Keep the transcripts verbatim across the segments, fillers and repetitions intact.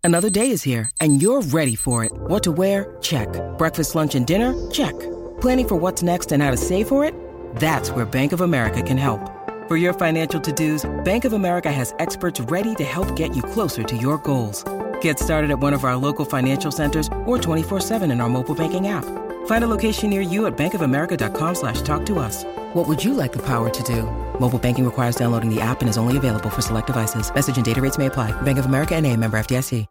Another day is here, and you're ready for it. What to wear? Check. Breakfast, lunch, and dinner? Check. Planning for what's next and how to save for it? That's where Bank of America can help. For your financial to-dos, Bank of America has experts ready to help get you closer to your goals. Get started at one of our local financial centers or twenty-four seven in our mobile banking app. Find a location near you at bankofamerica.com slash talk to us. What would you like the power to do? Mobile banking requires downloading the app and is only available for select devices. Message and data rates may apply. Bank of America N A, member F D I C.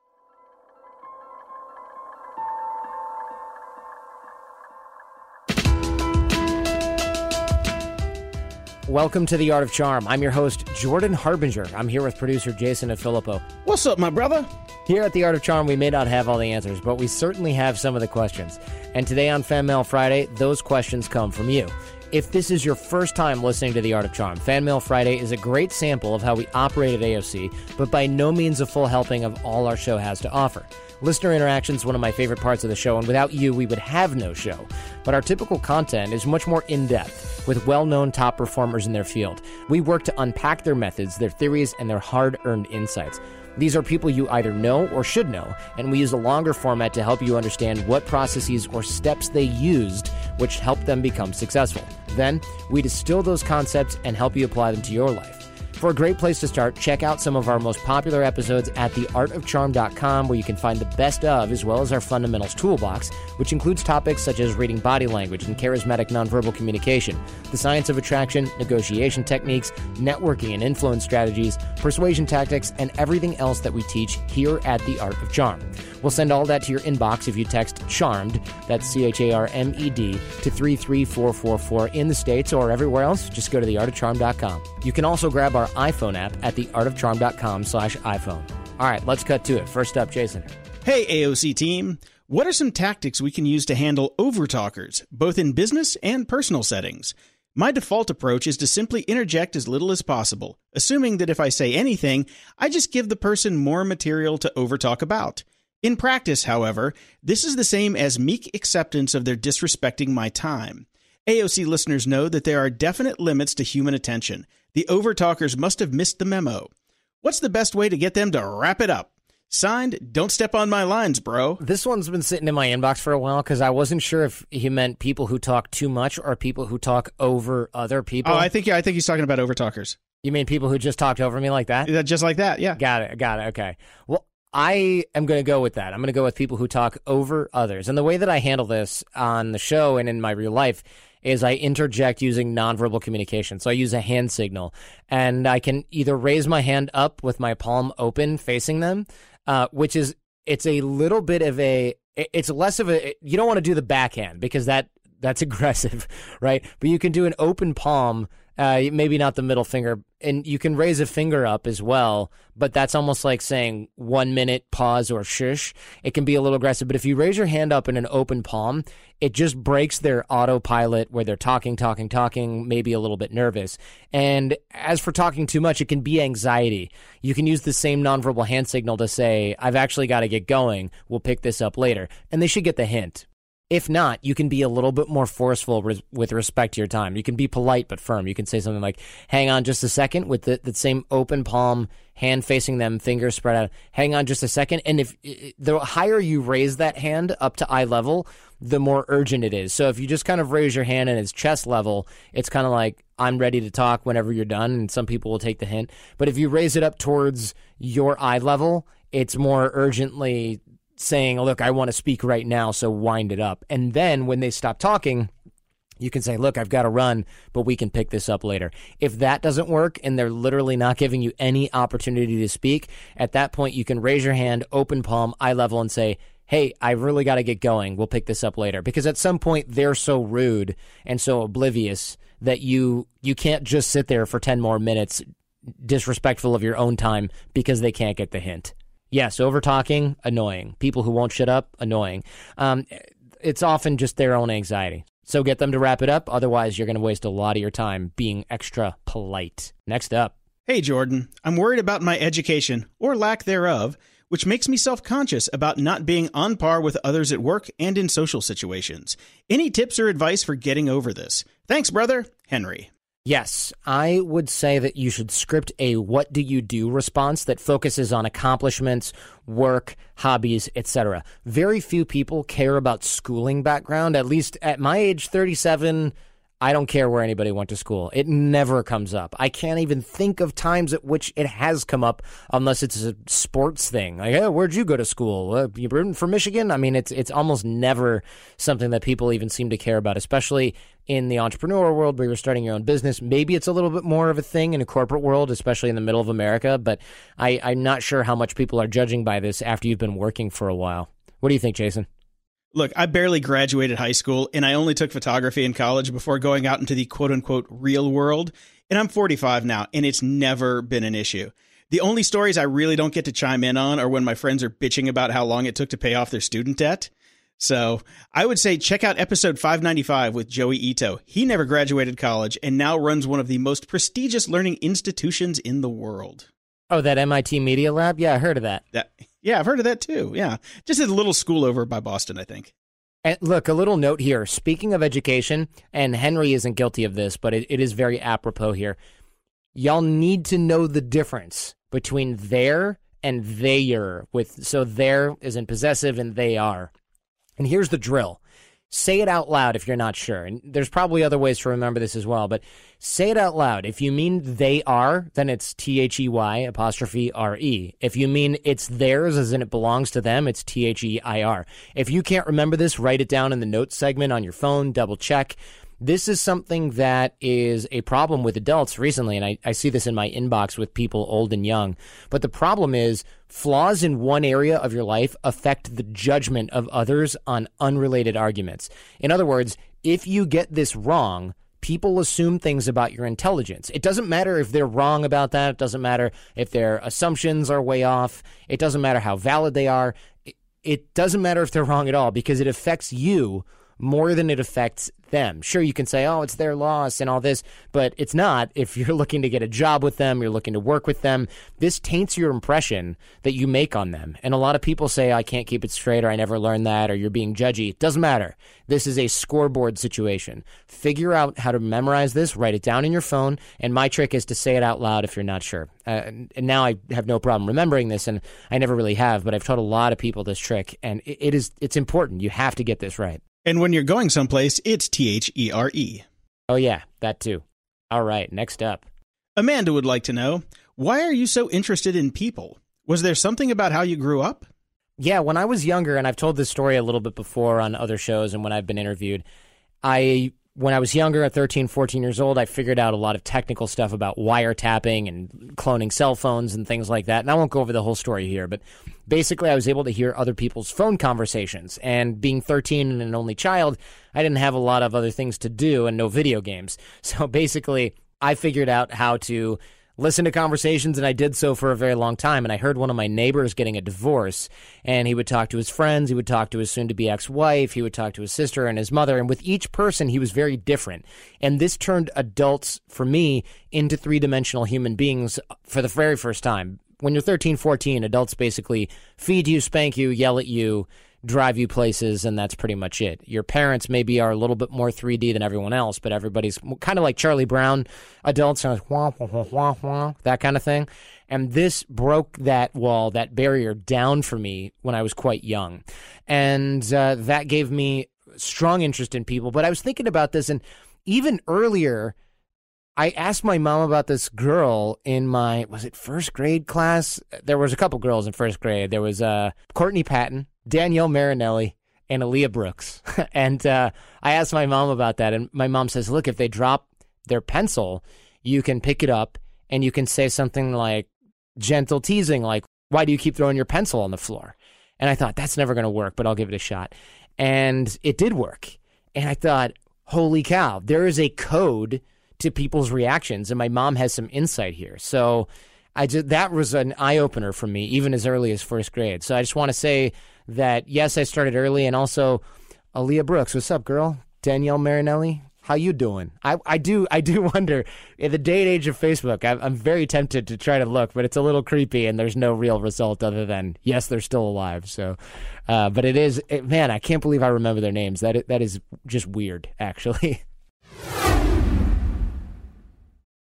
Welcome to The Art of Charm. I'm your host, Jordan Harbinger. I'm here with producer Jason Afilippo. What's up, my brother? Here at The Art of Charm, we may not have all the answers, but we certainly have some of the questions. And today on Fan Mail Friday, those questions come from you. If this is your first time listening to The Art of Charm, Fan Mail Friday is a great sample of how we operate at A O C, but by no means a full helping of all our show has to offer. Listener interaction is one of my favorite parts of the show, and without you, we would have no show. But our typical content is much more in-depth, with well-known top performers in their field. We work to unpack their methods, their theories, and their hard-earned insights. These are people you either know or should know, and we use a longer format to help you understand what processes or steps they used which helped them become successful. Then, we distill those concepts and help you apply them to your life. For a great place to start, check out some of our most popular episodes at the art of charm dot com, where you can find the best of, as well as our fundamentals toolbox, which includes topics such as reading body language and charismatic nonverbal communication, the science of attraction, negotiation techniques, networking and influence strategies, persuasion tactics, and everything else that we teach here at The Art of Charm. We'll send all that to your inbox if you text CHARMED, that's C H A R M E D, to three three four four four in the States or everywhere else. Just go to the art of charm dot com. You can also grab our iPhone app at the art of charm dot com slash iPhone. All right, let's cut to it. First up, Jason. Hey, A O C team. What are some tactics we can use to handle overtalkers, both in business and personal settings? My default approach is to simply interject as little as possible, assuming that if I say anything, I just give the person more material to overtalk about. In practice, however, this is the same as meek acceptance of their disrespecting my time. A O C listeners know that there are definite limits to human attention. The overtalkers must have missed the memo. What's the best way to get them to wrap it up? Signed, don't step on my lines, bro. This one's been sitting in my inbox for a while because I wasn't sure if he meant people who talk too much or people who talk over other people. Oh, I think yeah, I think he's talking about overtalkers. You mean people who just talked over me like that? Yeah, just like that, yeah. Got it, got it, okay. Well, I am going to go with that. I'm going to go with people who talk over others. And the way that I handle this on the show and in my real life is I interject using nonverbal communication. So I use a hand signal, and I can either raise my hand up with my palm open facing them, uh, which is, it's a little bit of a, it's less of a, you don't want to do the backhand because that that's aggressive, right? But you can do an open palm, uh, maybe not the middle finger, and you can raise a finger up as well, but that's almost like saying one minute pause or shush. It can be a little aggressive, but if you raise your hand up in an open palm, it just breaks their autopilot where they're talking, talking, talking, maybe a little bit nervous. And as for talking too much, it can be anxiety. You can use the same nonverbal hand signal to say, I've actually got to get going. We'll pick this up later. And they should get the hint. If not, you can be a little bit more forceful res- with respect to your time. You can be polite but firm. You can say something like, hang on just a second, with the, the same open palm, hand facing them, fingers spread out. Hang on just a second. And if the higher you raise that hand up to eye level, the more urgent it is. So if you just kind of raise your hand and it's chest level, it's kind of like, I'm ready to talk whenever you're done. And some people will take the hint. But if you raise it up towards your eye level, it's more urgently saying, look, I want to speak right now, so wind it up. And then when they stop talking, you can say, look, I've got to run, but we can pick this up later. If that doesn't work and they're literally not giving you any opportunity to speak, at that point, you can raise your hand, open palm, eye level, and say, hey, I really got to get going. We'll pick this up later. Because at some point, they're so rude and so oblivious that you you can't just sit there for ten more minutes disrespectful of your own time because they can't get the hint. Yes, over-talking, annoying. People who won't shut up, annoying. Um, it's often just their own anxiety. So get them to wrap it up. Otherwise, you're going to waste a lot of your time being extra polite. Next up. Hey, Jordan. I'm worried about my education, or lack thereof, which makes me self-conscious about not being on par with others at work and in social situations. Any tips or advice for getting over this? Thanks, brother. Henry. Yes, I would say that you should script a what do you do response that focuses on accomplishments, work, hobbies, et cetera. Very few people care about schooling background. At least at my age, thirty-seven, I don't care where anybody went to school. It never comes up. I can't even think of times at which it has come up unless it's a sports thing. Like, hey, where'd you go to school? Uh, you rooting for Michigan? I mean, it's it's almost never something that people even seem to care about, especially in the entrepreneur world where you're starting your own business. Maybe it's a little bit more of a thing in a corporate world, especially in the middle of America, but I, I'm not sure how much people are judging by this after you've been working for a while. What do you think, Jason? Look, I barely graduated high school, and I only took photography in college before going out into the quote-unquote real world, and I'm forty-five now, and it's never been an issue. The only stories I really don't get to chime in on are when my friends are bitching about how long it took to pay off their student debt. So I would say check out episode five ninety-five with Joey Ito. He never graduated college and now runs one of the most prestigious learning institutions in the world. Oh, that M I T Media Lab? Yeah, I heard of that. That yeah, I've heard of that too. Yeah, just a little school over by Boston, I think. And look, a little note here. Speaking of education, and Henry isn't guilty of this, but it, it is very apropos here. Y'all need to know the difference between there and theyer. With so there is in possessive and they are. And here's the drill. Say it out loud if you're not sure. And there's probably other ways to remember this as well, but say it out loud. If you mean they are, then it's T H E Y apostrophe R E. If you mean it's theirs, as in it belongs to them, it's T H E I R. If you can't remember this, write it down in the notes segment on your phone, double check. This is something that is a problem with adults recently, and I, I see this in my inbox with people old and young. But the problem is flaws in one area of your life affect the judgment of others on unrelated arguments. In other words, if you get this wrong, people assume things about your intelligence. It doesn't matter if they're wrong about that. It doesn't matter if their assumptions are way off. It doesn't matter how valid they are. It, it doesn't matter if they're wrong at all because it affects you more than it affects them. Sure, you can say, oh, it's their loss and all this, but it's not. If you're looking to get a job with them, you're looking to work with them, this taints your impression that you make on them. And a lot of people say, I can't keep it straight, or I never learned that, or you're being judgy. It doesn't matter. This is a scoreboard situation. Figure out how to memorize this, write it down in your phone, and my trick is to say it out loud if you're not sure. Uh, and now I have no problem remembering this, and I never really have, but I've taught a lot of people this trick, and it, it is it's important. You have to get this right. And when you're going someplace, it's T H E R E. Oh, yeah, that too. All right, next up. Amanda would like to know, why are you so interested in people? Was there something about how you grew up? Yeah, when I was younger, and I've told this story a little bit before on other shows and when I've been interviewed, I... When I was younger, at thirteen, fourteen years old, I figured out a lot of technical stuff about wiretapping and cloning cell phones and things like that. And I won't go over the whole story here, but basically I was able to hear other people's phone conversations. And being thirteen and an only child, I didn't have a lot of other things to do and no video games. So basically, I figured out how to listen to conversations, and I did so for a very long time. And I heard one of my neighbors getting a divorce, and he would talk to his friends, he would talk to his soon-to-be ex-wife, he would talk to his sister and his mother, and with each person, he was very different. And this turned adults, for me, into three-dimensional human beings for the very first time. When you're thirteen, fourteen, adults basically feed you, spank you, yell at you, drive you places, and that's pretty much it. Your parents maybe are a little bit more three D than everyone else, but everybody's kind of like Charlie Brown adults, are like, wah, wah, wah, wah, wah, that kind of thing. And this broke that wall, that barrier down for me when I was quite young. And uh, that gave me strong interest in people. But I was thinking about this, and even earlier, I asked my mom about this girl in my, was it first grade class? There was a couple girls in first grade. There was uh, Courtney Patton, Danielle Marinelli, and Aaliyah Brooks. and uh, I asked my mom about that, and my mom says, look, if they drop their pencil, you can pick it up, and you can say something like gentle teasing, like, why do you keep throwing your pencil on the floor? And I thought, that's never going to work, but I'll give it a shot. And it did work. And I thought, holy cow, there is a code to people's reactions, and my mom has some insight here. So I just, that was an eye-opener for me, even as early as first grade. So I just want to say that, yes, I started early, and also, Aaliyah Brooks, what's up, girl? Danielle Marinelli, how you doing? I, I do I do wonder, in the day and age of Facebook, I'm, I'm very tempted to try to look, but it's a little creepy, and there's no real result other than, yes, they're still alive. So, uh, but it is, it, man, I can't believe I remember their names. That That is just weird, actually.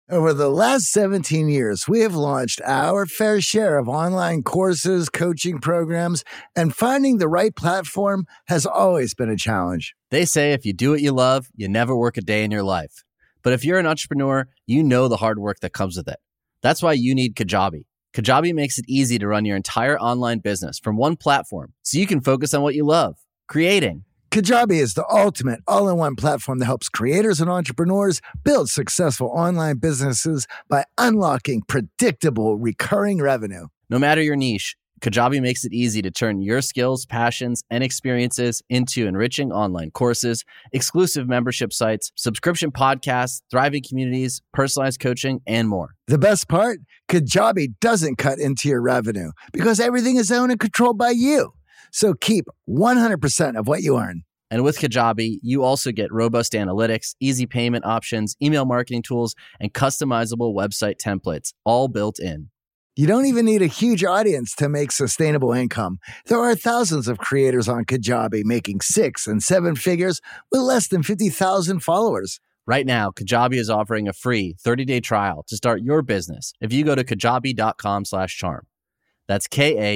Over the last seventeen years, we have launched our fair share of online courses, coaching programs, and finding the right platform has always been a challenge. They say if you do what you love, you never work a day in your life. But if you're an entrepreneur, you know the hard work that comes with it. That's why you need Kajabi. Kajabi makes it easy to run your entire online business from one platform so you can focus on what you love, creating. Kajabi is the ultimate all-in-one platform that helps creators and entrepreneurs build successful online businesses by unlocking predictable, recurring revenue. No matter your niche, Kajabi makes it easy to turn your skills, passions, and experiences into enriching online courses, exclusive membership sites, subscription podcasts, thriving communities, personalized coaching, and more. The best part? Kajabi doesn't cut into your revenue because everything is owned and controlled by you. So keep one hundred percent of what you earn. And with Kajabi, you also get robust analytics, easy payment options, email marketing tools, and customizable website templates, all built in. You don't even need a huge audience to make sustainable income. There are thousands of creators on Kajabi making six and seven figures with less than fifty thousand followers. Right now, Kajabi is offering a free thirty-day trial to start your business if you go to kajabi.com slash charm. That's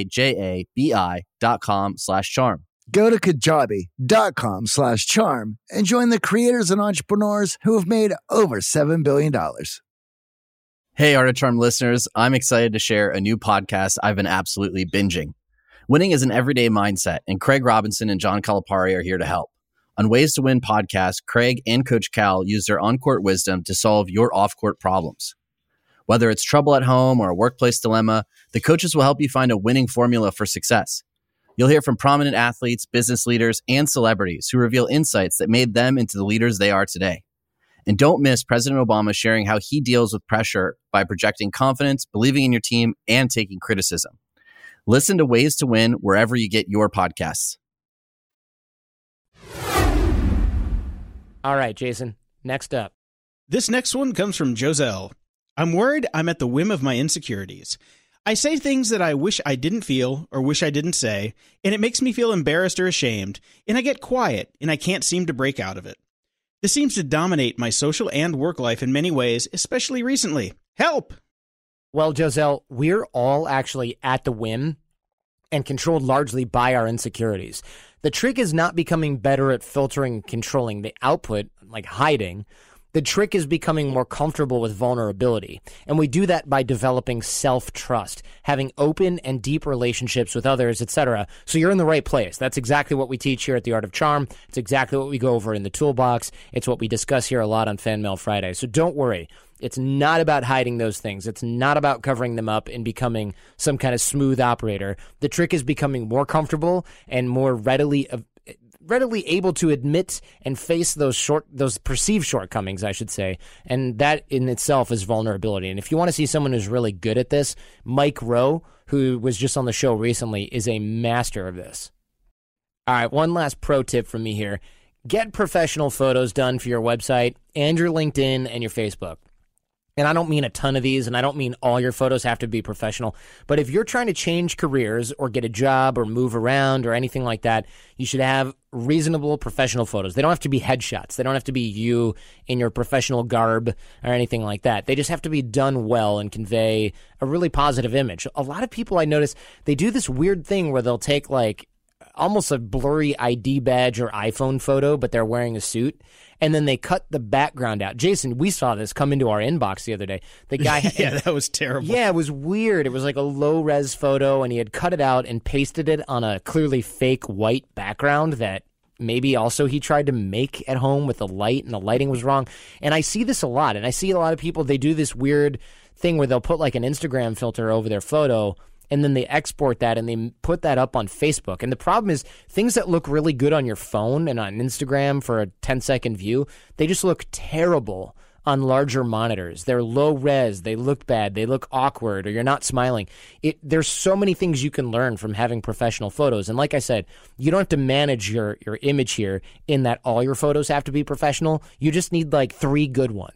K-A-J-A-B-I dot com slash charm. Go to kajabi.com slash charm and join the creators and entrepreneurs who have made over seven billion dollars. Hey, Art of Charm listeners, I'm excited to share a new podcast I've been absolutely binging. Winning is an everyday mindset, and Craig Robinson and John Calipari are here to help. On Ways to Win podcast, Craig and Coach Cal use their on-court wisdom to solve your off-court problems. Whether it's trouble at home or a workplace dilemma, the coaches will help you find a winning formula for success. You'll hear from prominent athletes, business leaders, and celebrities who reveal insights that made them into the leaders they are today. And don't miss President Obama sharing how he deals with pressure by projecting confidence, believing in your team, and taking criticism. Listen to Ways to Win wherever you get your podcasts. All right, Jason, next up. This next one comes from Joselle. I'm worried I'm at the whim of my insecurities. I say things that I wish I didn't feel or wish I didn't say, and it makes me feel embarrassed or ashamed, and I get quiet, and I can't seem to break out of it. This seems to dominate my social and work life in many ways, especially recently. Help! Well, Joselle, we're all actually at the whim and controlled largely by our insecurities. The trick is not becoming better at filtering and controlling the output, like hiding. The trick is becoming more comfortable with vulnerability, and we do that by developing self-trust, having open and deep relationships with others, et cetera. So you're in the right place. That's exactly what we teach here at The Art of Charm. It's exactly what we go over in the toolbox. It's what we discuss here a lot on Fan Mail Friday. So don't worry. It's not about hiding those things. It's not about covering them up and becoming some kind of smooth operator. The trick is becoming more comfortable and more readily readily able to admit and face those short, those perceived shortcomings, I should say. And that in itself is vulnerability. And if you want to see someone who's really good at this, Mike Rowe, who was just on the show recently, is a master of this. All right, one last pro tip from me here. Get professional photos done for your website and your LinkedIn and your Facebook. And I don't mean a ton of these, and I don't mean all your photos have to be professional. But if you're trying to change careers or get a job or move around or anything like that, you should have reasonable professional photos. They don't have to be headshots. They don't have to be you in your professional garb or anything like that. They just have to be done well and convey a really positive image. A lot of people I notice, they do this weird thing where they'll take like almost a blurry I D badge or iPhone photo, but they're wearing a suit. And then they cut the background out. Jason, we saw this come into our inbox the other day. The guy, yeah, that was terrible. Yeah, it was weird. It was like a low-res photo, and he had cut it out and pasted it on a clearly fake white background that maybe also he tried to make at home with the light, and the lighting was wrong. And I see this a lot, and I see a lot of people, they do this weird thing where they'll put like an Instagram filter over their photo, and then they export that and they put that up on Facebook. And the problem is things that look really good on your phone and on Instagram for a ten-second view, they just look terrible on larger monitors. They're low res, they look bad, they look awkward, or you're not smiling. It, there's so many things you can learn from having professional photos. And like I said, you don't have to manage your, your image here in that all your photos have to be professional. You just need like three good ones.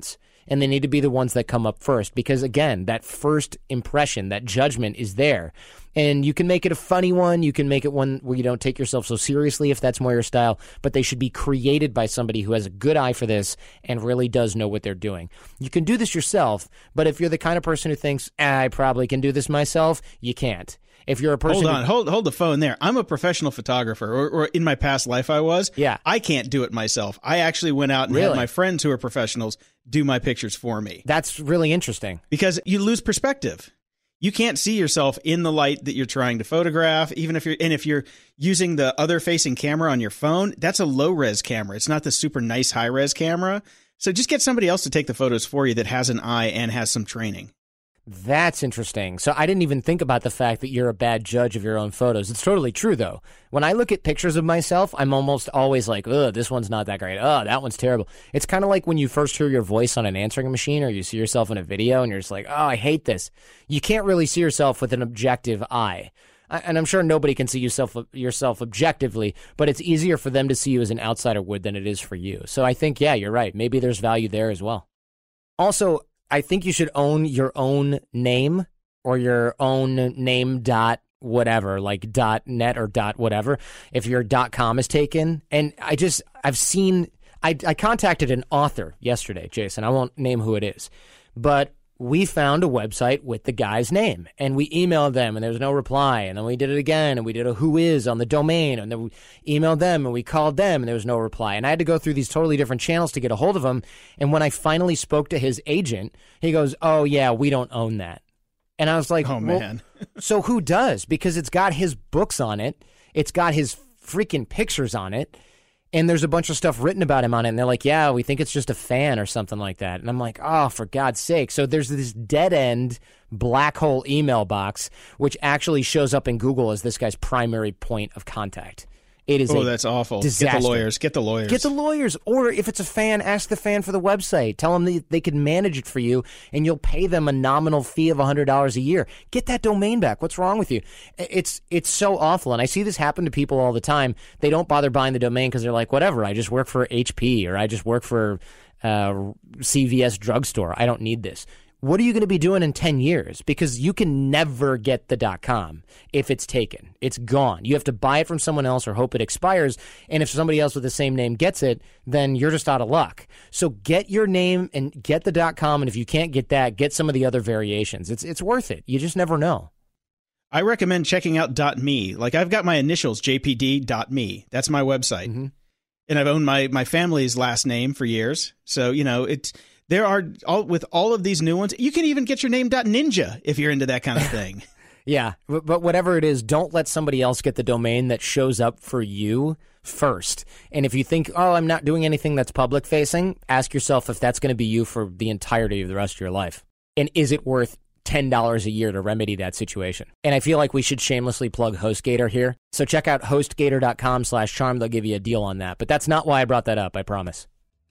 and they need to be the ones that come up first because, again, that first impression, that judgment is there. And you can make it a funny one. You can make it one where you don't take yourself so seriously if that's more your style. But they should be created by somebody who has a good eye for this and really does know what they're doing. You can do this yourself, but if you're the kind of person who thinks, ah, I probably can do this myself, you can't. If you're a person Hold on, who, hold hold the phone there. I'm a professional photographer, or, or in my past life I was. Yeah. I can't do it myself. I actually went out and Really? had my friends who are professionals do my pictures for me. That's really interesting. Because you lose perspective. You can't see yourself in the light that you're trying to photograph, even if you're, and if you're using the other facing camera on your phone, that's a low res camera. It's not the super nice high res camera. So just get somebody else to take the photos for you that has an eye and has some training. That's interesting. So I didn't even think about the fact that you're a bad judge of your own photos. It's totally true, though. When I look at pictures of myself, I'm almost always like, ugh, this one's not that great. Ugh, that one's terrible. It's kind of like when you first hear your voice on an answering machine or you see yourself in a video and you're just like, oh, I hate this. You can't really see yourself with an objective eye. And I'm sure nobody can see yourself, yourself objectively, but it's easier for them to see you as an outsider would than it is for you. So I think, yeah, you're right. Maybe there's value there as well. Also, I think you should own your own name or your own name dot whatever, like dot net or dot whatever, if your dot com is taken. And I just, I've seen, I, I contacted an author yesterday, Jason. I won't name who it is, but we found a website with the guy's name and we emailed them and there was no reply. And then we did it again and we did a who is on the domain and then we emailed them and we called them and there was no reply. And I had to go through these totally different channels to get a hold of him. And when I finally spoke to his agent, he goes, oh yeah, we don't own that. And I was like, oh man, well, so who does? Because it's got his books on it. It's got his freaking pictures on it. And there's a bunch of stuff written about him on it. And they're like, yeah, we think it's just a fan or something like that. And I'm like, oh, for God's sake. So there's this dead end black hole email box, which actually shows up in Google as this guy's primary point of contact. It is oh, a that's awful. disaster. Get the lawyers. Get the lawyers. Get the lawyers. Or if it's a fan, ask the fan for the website. Tell them that they can manage it for you, and you'll pay them a nominal fee of one hundred dollars a year. Get that domain back. What's wrong with you? It's it's so awful, and I see this happen to people all the time. They don't bother buying the domain because they're like, whatever, I just work for H P, or I just work for uh, C V S drugstore. I don't need this. What are you going to be doing in ten years? Because you can never get the .com if it's taken. It's gone. You have to buy it from someone else or hope it expires. And if somebody else with the same name gets it, then you're just out of luck. So get your name and get the .com. And if you can't get that, get some of the other variations. It's it's worth it. You just never know. I recommend checking out .me. Like I've got my initials, J P D dot me. That's my website. Mm-hmm. And I've owned my, my family's last name for years. So, you know, it's... There are, all with all of these new ones, you can even get your name .ninja if you're into that kind of thing. Yeah, but whatever it is, don't let somebody else get the domain that shows up for you first. And if you think, oh, I'm not doing anything that's public facing, ask yourself if that's going to be you for the entirety of the rest of your life. And is it worth ten dollars a year to remedy that situation? And I feel like we should shamelessly plug HostGator here. So check out HostGator.com slash charm. They'll give you a deal on that. But that's not why I brought that up, I promise.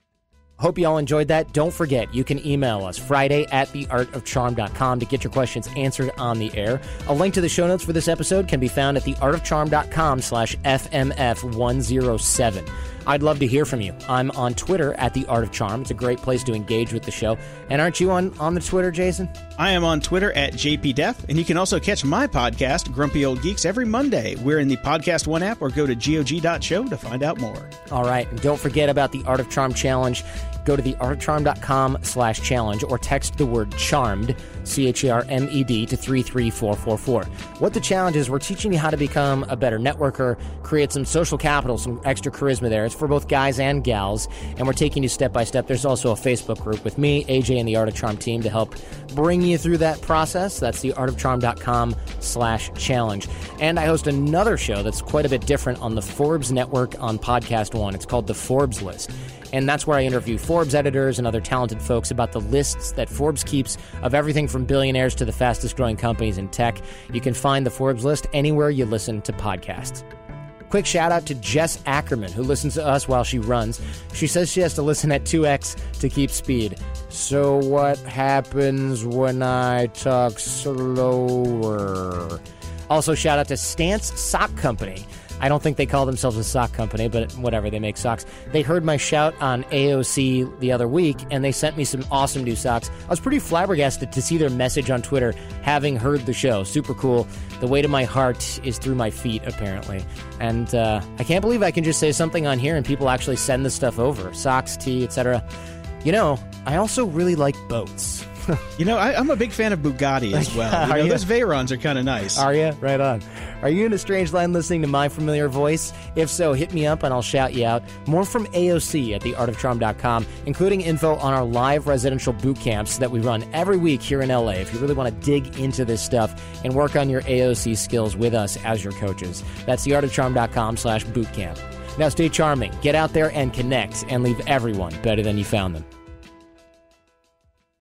Hope you all enjoyed that. Don't forget, you can email us Friday at the art of charm dot com to get your questions answered on the air. A link to the show notes for this episode can be found at the art of charm dot com slash F M F one oh seven. I'd love to hear from you. I'm on Twitter at The Art of Charm. It's a great place to engage with the show. And aren't you on, on the Twitter, Jason? I am on Twitter at J P Def, and you can also catch my podcast, Grumpy Old Geeks, every Monday. We're in the Podcast One app, or go to G O G dot show to find out more. All right. And don't forget about the Art of Charm Challenge. Go to the art of charm dot com slash challenge or text the word charmed, C H A R M E D, to three three four four four. What the challenge is, we're teaching you how to become a better networker, create some social capital, some extra charisma there. It's for both guys and gals, and we're taking you step by step. There's also a Facebook group with me, A J, and the Art of Charm team to help bring you through that process. That's the art of charm dot com slash challenge. And I host another show that's quite a bit different on the Forbes Network on Podcast One. It's called The Forbes List. And that's where I interview Forbes editors and other talented folks about the lists that Forbes keeps of everything from billionaires to the fastest growing companies in tech. You can find the Forbes list anywhere you listen to podcasts. Quick shout out to Jess Ackerman, who listens to us while she runs. She says she has to listen at two x to keep speed. So what happens when I talk slower? Also, shout out to Stance Sock Company. I don't think they call themselves a sock company, but whatever, they make socks. They heard my shout on A O C the other week, and they sent me some awesome new socks. I was pretty flabbergasted to see their message on Twitter, having heard the show. Super cool. The weight of my heart is through my feet, apparently. And uh, I can't believe I can just say something on here and people actually send this stuff over. Socks, tea, et cetera. You know, I also really like boats. You know, I, I'm a big fan of Bugatti as well. You know, you? those Veyrons are kind of nice. Are you? Right on. Are you in a strange land listening to my familiar voice? If so, hit me up and I'll shout you out. More from A O C at the art of charm dot com, including info on our live residential boot camps that we run every week here in L A. If you really want to dig into this stuff and work on your A O C skills with us as your coaches, that's the art of charm dot com slash bootcamp. Now stay charming, get out there and connect, and leave everyone better than you found them.